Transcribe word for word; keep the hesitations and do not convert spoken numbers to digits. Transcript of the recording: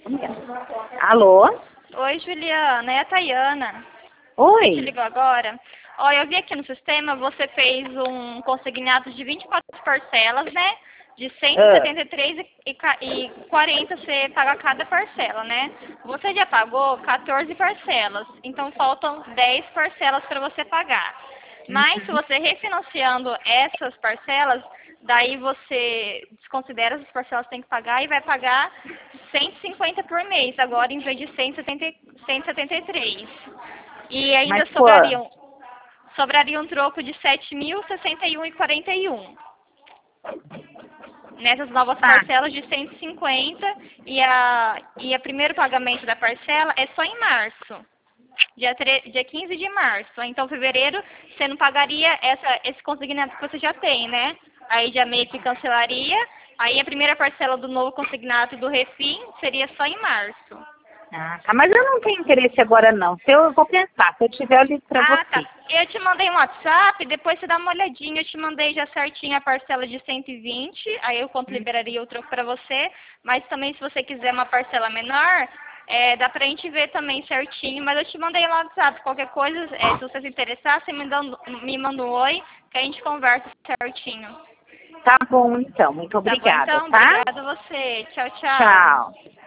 Alô? Oi, Juliana, é a Tayana. Oi. Te ligou agora? Olha, eu vi aqui no sistema, você fez um consignado de vinte e quatro parcelas, né? De cento e setenta e três e e quarenta você paga cada parcela, né? Você já pagou quatorze parcelas, então faltam dez parcelas para você pagar. Mas se você refinanciando essas parcelas, daí você desconsidera essas parcelas que tem que pagar e vai pagar cento e cinquenta por mês, agora em vez de cento e setenta e três. E ainda Mas sobraria, quando? um- sobraria um troco de sete mil e sessenta e um e quarenta e um. Nessas novas Tá. parcelas de cento e cinquenta e a e a primeiro pagamento da parcela é só em março. Dia, tre... dia quinze de março. Então, fevereiro, você não pagaria essa, esse consignado que você já tem, né? Aí já meio que cancelaria. Aí a primeira parcela do novo consignado do Refim seria só em março. Ah, tá. Mas eu não tenho interesse agora, não. Se eu, eu vou pensar. Se eu tiver, eu ligo pra Ah, você. tá. Eu te mandei um WhatsApp, depois você dá uma olhadinha. Eu te mandei já certinho a parcela de cento e vinte, aí eu quanto liberaria o troco para você. Mas também, se você quiser uma parcela menor, é, dá pra gente ver também certinho. Mas eu te mandei lá no WhatsApp. Qualquer coisa, é, se você se interessar, você me, dando, me manda um oi, que a gente conversa certinho. Tá bom, então. Muito Tá bom, obrigada, então? tá? Obrigada a você. Tchau, tchau. Tchau.